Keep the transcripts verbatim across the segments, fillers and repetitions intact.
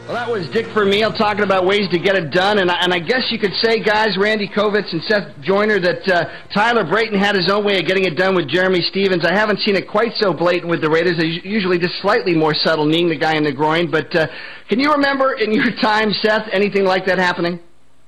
Well, that was Dick Vermeil talking about ways to get it done, and I, and I guess you could say, guys, Randy Kovitz and Seth Joyner, that uh, Tyler Brayton had his own way of getting it done with Jeremy Stevens. I haven't seen it quite so blatant with the Raiders. They're usually just slightly more subtle, kneeing the guy in the groin. But uh, can you remember in your time, Seth, anything like that happening?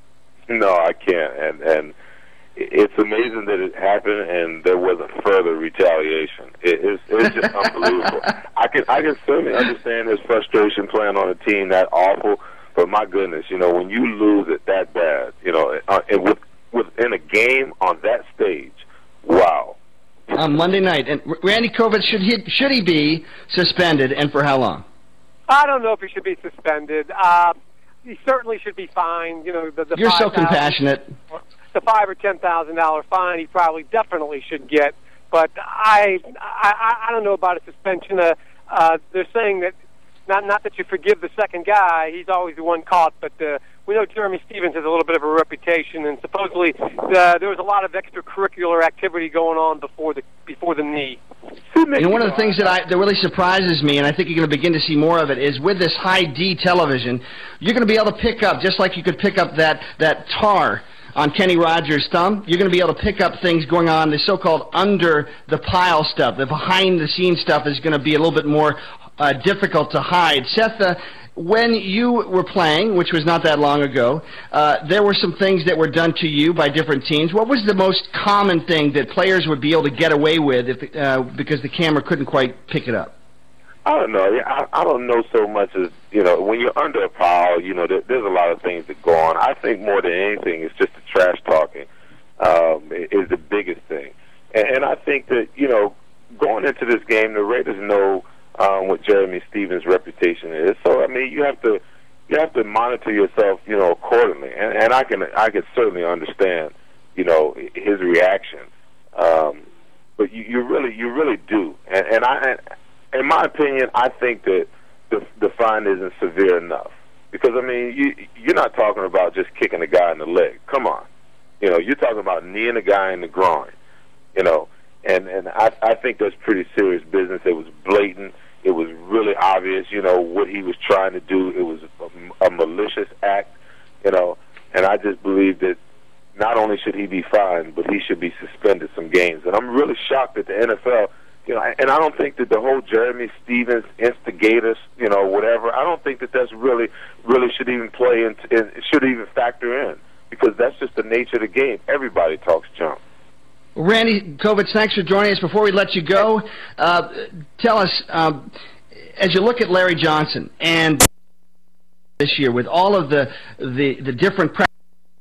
No, I can't, and and it's amazing that it happened, and there was a further retaliation. It, it's, it's just unbelievable. I can I can certainly understand his frustration playing on a team that awful, but my goodness, you know, when you lose it that bad, you know, uh, and with within a game on that stage, wow. On Monday night, and Randy Kovitz, should he should he be suspended, and for how long? I don't know if he should be suspended. Uh, he certainly should be fined. You know, the, the You're so compassionate. The five or ten thousand dollar fine he probably definitely should get, but I I, I don't know about a suspension. Uh, uh, they're saying that not not that you forgive the second guy; he's always the one caught. But uh, we know Jeremy Stevens has a little bit of a reputation, and supposedly uh, there was a lot of extracurricular activity going on before the before the knee. And one of the things that I that really surprises me, and I think you're going to begin to see more of it, is with this high D television, you're going to be able to pick up, just like you could pick up that that tar on Kenny Rogers' thumb, you're going to be able to pick up things going on, the so-called under-the-pile stuff. The behind-the-scenes stuff is going to be a little bit more uh, difficult to hide. Seth, uh, when you were playing, which was not that long ago, uh, there were some things that were done to you by different teams. What was the most common thing that players would be able to get away with if, uh, because the camera couldn't quite pick it up? I don't know. I, I don't know so much as, you know, when you're under a pile, you know, there, there's a lot of things that go on. I think more than anything, it's just the trash talking um, is the biggest thing. And, and I think that, you know, going into this game, the Raiders know um, what Jeremy Stevens' reputation is. So, I mean, you have to you have to monitor yourself, you know, accordingly. And, and I can I can certainly understand, you know, his reaction. Um, but you, you really you really do. And, and I. And, in my opinion, I think that the the fine isn't severe enough. Because, I mean, you, you're not talking about just kicking a guy in the leg. Come on. You know, you're talking about kneeing a guy in the groin, you know. And, and I, I think that's pretty serious business. It was blatant. It was really obvious, you know, what he was trying to do. It was a, a malicious act, you know. And I just believe that not only should he be fined, but he should be suspended some games. And I'm really shocked that the N F L... You know, and I don't think that the whole Jeremy Stevens instigators, you know, whatever, I don't think that that's really, really should even play into, it should even factor in, because that's just the nature of the game. Everybody talks junk. Randy Kovitz, thanks for joining us. Before we let you go, uh, tell us, um, as you look at Larry Johnson and this year with all of the the, the different practices,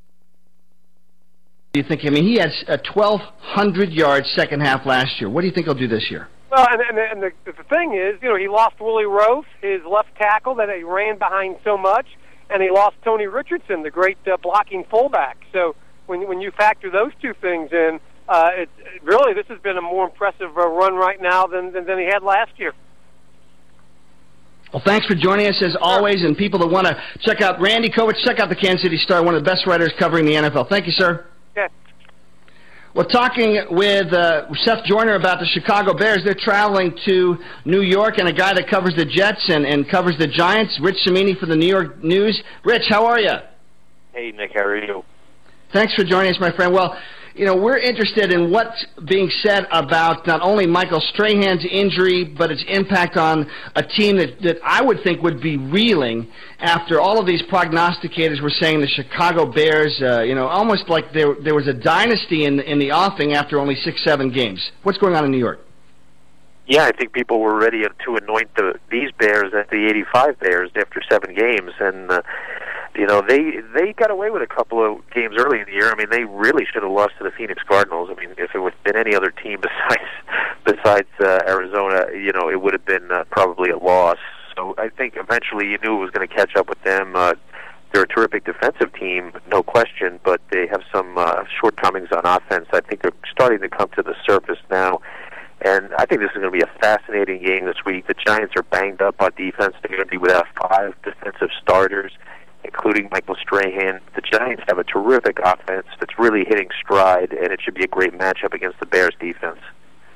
do you think? I mean, he had a twelve hundred yard second half last year. What do you think he'll do this year? Well, and, and, and the, the thing is, you know, he lost Willie Roaf, his left tackle that he ran behind so much, and he lost Tony Richardson, the great uh, blocking fullback. So when when you factor those two things in, uh, it, it really this has been a more impressive uh, run right now than, than than he had last year. Well, thanks for joining us as always, and people that want to check out Randy Kovitz, check out the Kansas City Star, one of the best writers covering the N F L. Thank you, sir. Okay. Well, talking with uh, Seth Joyner about the Chicago Bears, they're traveling to New York, and a guy that covers the Jets and, and covers the Giants, Rich Cimini for the New York News. Rich, how are you? Hey, Nick, how are you? Thanks for joining us, my friend. Well, you know, we're interested in what's being said about not only Michael Strahan's injury, but its impact on a team that, that I would think would be reeling after all of these prognosticators were saying the Chicago Bears, uh, you know, almost like there there was a dynasty in, in the offing after only six, seven games. What's going on in New York? Yeah, I think people were ready to anoint the, these Bears as the eighty-five Bears after seven games, and uh, you know they they got away with a couple of games early in the year. I mean, they really should have lost to the Phoenix Cardinals. I mean, if it would have been any other team besides besides uh, Arizona, you know, it would have been uh, probably a loss. So I think eventually you knew it was going to catch up with them. Uh, they're a terrific defensive team, no question, but they have some uh, shortcomings on offense. I think they're starting to come to the surface now. And I think this is going to be a fascinating game this week. The Giants are banged up on defense. They're going to be without five defensive starters, including Michael Strahan. The Giants have a terrific offense that's really hitting stride, and it should be a great matchup against the Bears defense.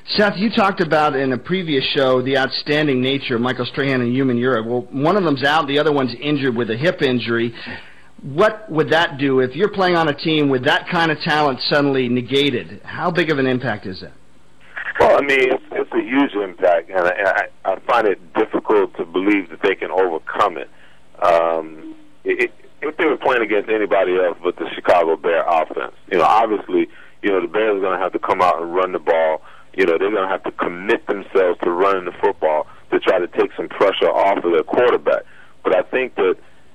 Seth, you talked about in a previous show the outstanding nature of Michael Strahan and Human Europe. Well, one of them's out, the other one's injured with a hip injury. What would that do if you're playing on a team with that kind of talent suddenly negated? How big of an impact is that? Well, I mean, it's, it's a huge impact, and I, I, I find it difficult to believe that they can overcome it. Um, it, if they were playing against anybody else but the Chicago Bear offense, you know, obviously, you know, the Bears are going to have to come out and run the ball. You know, they're going to have to commit themselves to running the football to try to take some pressure off of their quarterback. But I think that,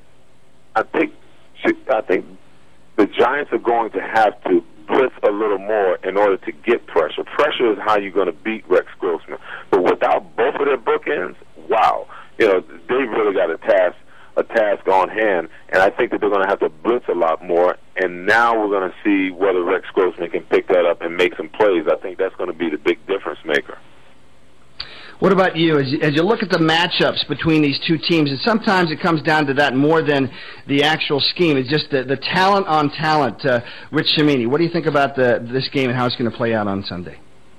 I think, I think the Giants are going to have to blitz a little more in order to get pressure. Pressure is how you're going to beat Rex Grossman. But without both of their bookends, wow, you know, they've really got a task, a task on hand, and I think that they're going to have to blitz a lot more. And now we're going to see whether Rex Grossman can pick that up and make some plays. I think that's going to be the big difference maker. What about you? As, you? as you look at the matchups between these two teams, and sometimes it comes down to that more than the actual scheme. It's just the, the talent on talent. Uh, Rich Cimini, what do you think about the, this game and how it's going to play out on Sunday?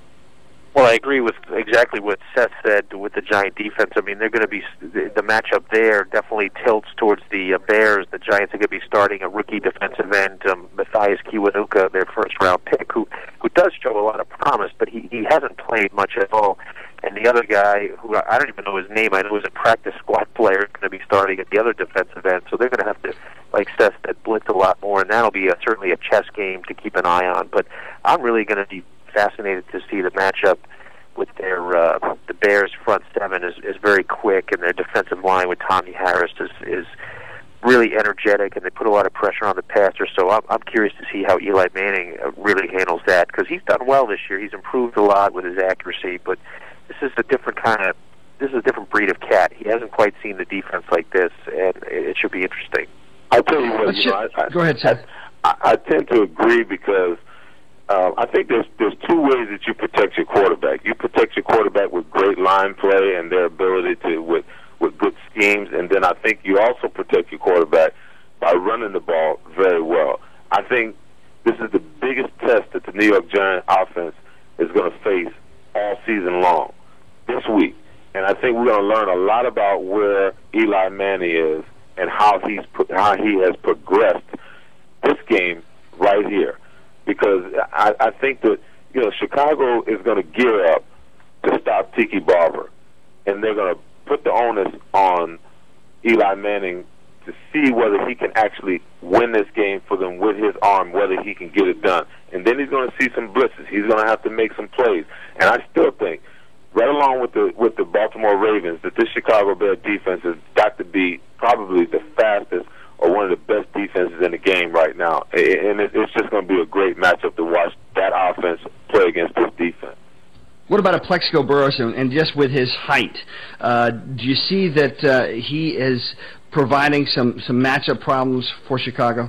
Well, I agree with exactly what Seth said with the Giant defense. I mean, they're going to be the, the matchup there definitely tilts towards the uh, Bears. The Giants are going to be starting a rookie defensive end, um, Matthias Kiwanuka, their first-round pick, who who does show a lot of promise, but he, he hasn't played much at all. And the other guy, who I don't even know his name, I know he's a practice squad player, is going to be starting at the other defensive end. So they're going to have to, like Seth said, blitz a lot more, and that'll be a, certainly a chess game to keep an eye on. But I'm really going to be fascinated to see the matchup with their uh, the Bears front seven is, is very quick, and their defensive line with Tommy Harris is is really energetic, and they put a lot of pressure on the passer. So I'm, I'm curious to see how Eli Manning really handles that, because he's done well this year. He's improved a lot with his accuracy, but this is a different kind of this is a different breed of cat. He hasn't quite seen the defense like this, and it should be interesting. I tell you what, you know, I, I, go ahead, Seth. I, I tend to agree because. Uh, I think there's there's two ways that you protect your quarterback. You protect your quarterback with great line play and their ability to with with good schemes, and then I think you also protect your quarterback by running the ball very well. I think this is the biggest test that the New York Giants offense is going to face all season long this week, and I think we're going to learn a lot about where Eli Manning is and how he's how he has progressed this game right here. Because I, I think that, you know, Chicago is going to gear up to stop Tiki Barber. And they're going to put the onus on Eli Manning to see whether he can actually win this game for them with his arm, whether he can get it done. And then he's going to see some blitzes. He's going to have to make some plays. And I still think, right along with the with the Baltimore Ravens, that this Chicago Bears defense has got to be probably the fastest or one of the best defenses in the game right now. And it's just going to be a great matchup to watch that offense play against this defense. What about a Plexico Burress, and just with his height? Uh, do you see that uh, he is providing some, some matchup problems for Chicago?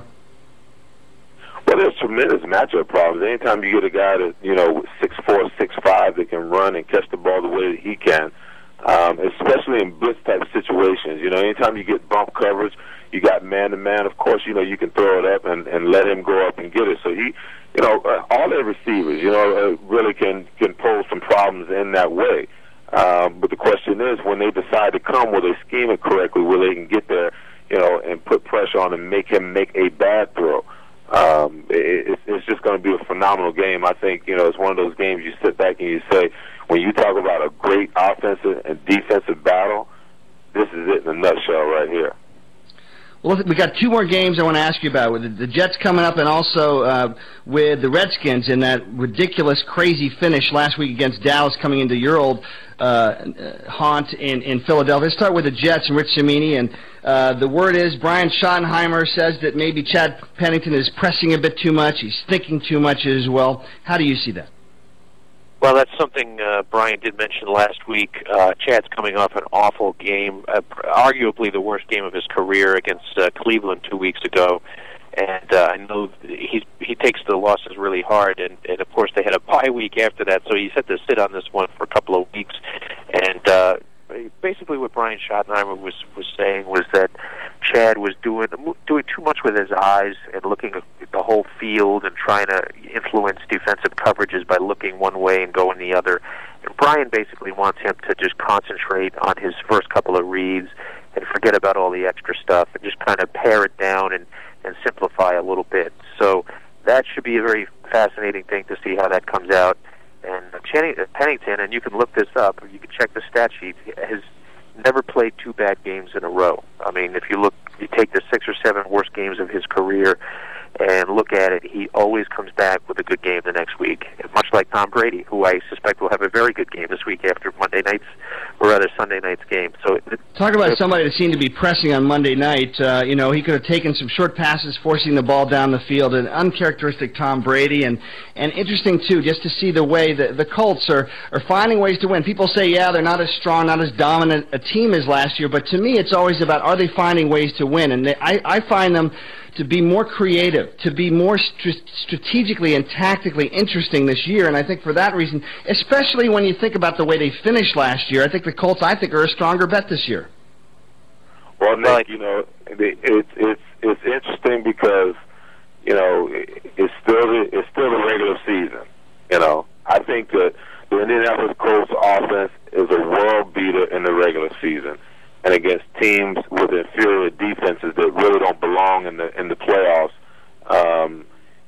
Well, there's tremendous matchup problems. Anytime you get a guy that, you know, six four, six five that can run and catch the ball the way that he can, um, especially in blitz-type situations. You know, anytime you get bump coverage, you got man-to-man, of course, you know, you can throw it up and, and let him go up and get it. So he, you know, uh, all their receivers, you know, uh, really can, can pose some problems in that way. Um, but the question is, when they decide to come, will they scheme it correctly, where they can get there, you know, and put pressure on him and make him make a bad throw? Um, it, it's just going to be a phenomenal game. I think, you know, it's one of those games you sit back and you say, when you talk about a great offensive and defensive battle, this is it in a nutshell right here. Well, we got two more games I want to ask you about, with the, the Jets coming up, and also uh, with the Redskins in that ridiculous, crazy finish last week against Dallas, coming into your old uh, haunt in, in Philadelphia. Let's start with the Jets and Rich Cimini. And uh, the word is Brian Schottenheimer says that maybe Chad Pennington is pressing a bit too much. He's thinking too much as well. How do you see that? Well, that's something uh, Brian did mention last week. Uh, Chad's coming off an awful game, uh, arguably the worst game of his career against uh, Cleveland two weeks ago. And uh, I know he's, he takes the losses really hard. And, and, of course, they had a bye week after that, so he's had to sit on this one for a couple of weeks. And uh, basically what Brian Schottenheimer was, was saying was that Chad was doing doing too much with his eyes and looking the whole field and trying to influence defensive coverages by looking one way and going the other. And Brian basically wants him to just concentrate on his first couple of reads and forget about all the extra stuff and just kind of pare it down and, and simplify a little bit. So that should be a very fascinating thing to see how that comes out. And Channing, Pennington, and you can look this up, you can check the stat sheet, has never played two bad games in a row. I mean, if you look, you take the six or seven worst games of his career and look at it, he always comes back with a good game the next week, much like Tom Brady, who I suspect will have a very good game this week after Monday night's, or rather Sunday night's game. So it, Talk about somebody that seemed to be pressing on Monday night. Uh, you know, he could have taken some short passes, forcing the ball down the field, an uncharacteristic Tom Brady, and, and interesting, too, just to see the way the, the Colts are, are finding ways to win. People say, yeah, they're not as strong, not as dominant a team as last year, but to me it's always about, are they finding ways to win? And they, I, I find them to be more creative, to be more st- strategically and tactically interesting this year. And I think for that reason, especially when you think about the way they finished last year, I think the Colts, I think, are a stronger bet this year. Well, Nick, you know, it, it's it's it's interesting because, you know, it's still the, it's still the regular season. You know, I think that the Indianapolis Colts offense is a world beater in the regular season, and against teams with inferior defenses that really don't belong in the in the playoffs, um,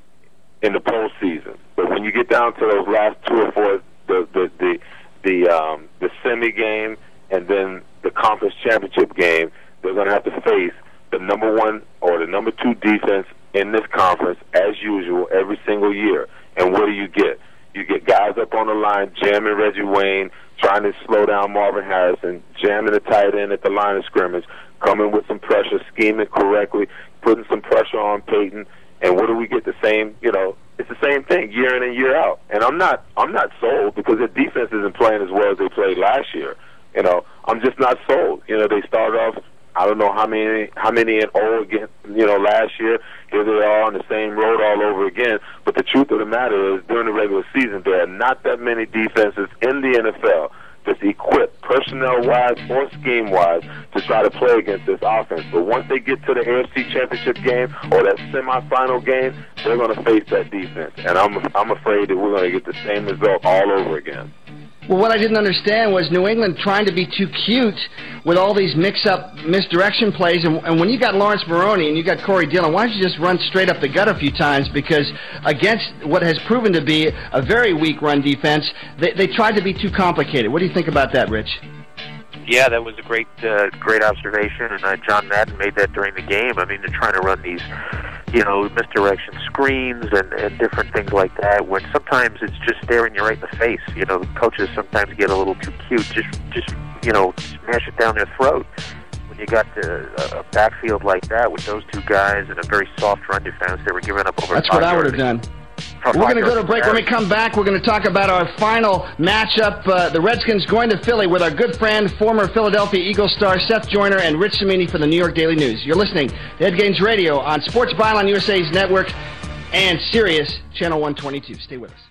in the postseason. But when you get down to those last two or four, the the the the, um, the semi game and then the conference championship game, they're going to have to face the number one or the number two defense in this conference as usual every single year. And what do you get? You get guys up on the line jamming Reggie Wayne, trying to slow down Marvin Harrison, jamming the tight end at the line of scrimmage, coming with some pressure, scheming correctly, putting some pressure on Peyton. And what do we get? The same, you know, it's the same thing year in and year out. And I'm not, I'm not sold because the defense isn't playing as well as they played last year. You know, I'm just not sold. You know, they started off, I don't know how many, how many and oh again, you know, last year. Here they are on the same road all over again. But the truth of the matter is, during the regular season, there are not that many defenses in the N F L that's equipped, personnel-wise or scheme-wise, to try to play against this offense. But once they get to the A F C Championship game or that semifinal game, they're going to face that defense. And I'm I'm afraid that we're going to get the same result all over again. Well, what I didn't understand was New England trying to be too cute with all these mix-up misdirection plays. And, and when you got Lawrence Maroney and you got Corey Dillon, why don't you just run straight up the gut a few times? Because against what has proven to be a very weak run defense, they, they tried to be too complicated. What do you think about that, Rich? Yeah, that was a great, uh, great observation, and uh, John Madden made that during the game. I mean, they're trying to run these, you know, misdirection screens and, and different things like that. When sometimes it's just staring you right in the face. You know, coaches sometimes get a little too cute. Just, just you know, smash it down their throat. When you got the, a backfield like that with those two guys and a very soft run defense, they were giving up over. That's what I would have done. We're going to go to break. When we come back, we're going to talk about our final matchup. Uh, the Redskins going to Philly with our good friend, former Philadelphia Eagles star Seth Joyner and Rich Cimini for the New York Daily News. You're listening to Ed Gaines Radio on Sports Byline U S A's network and Sirius Channel one twenty-two. Stay with us.